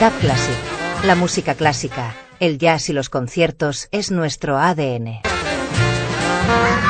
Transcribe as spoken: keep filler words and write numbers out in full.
Jazz Classic. La música clásica, el jazz y los conciertos es nuestro A D N.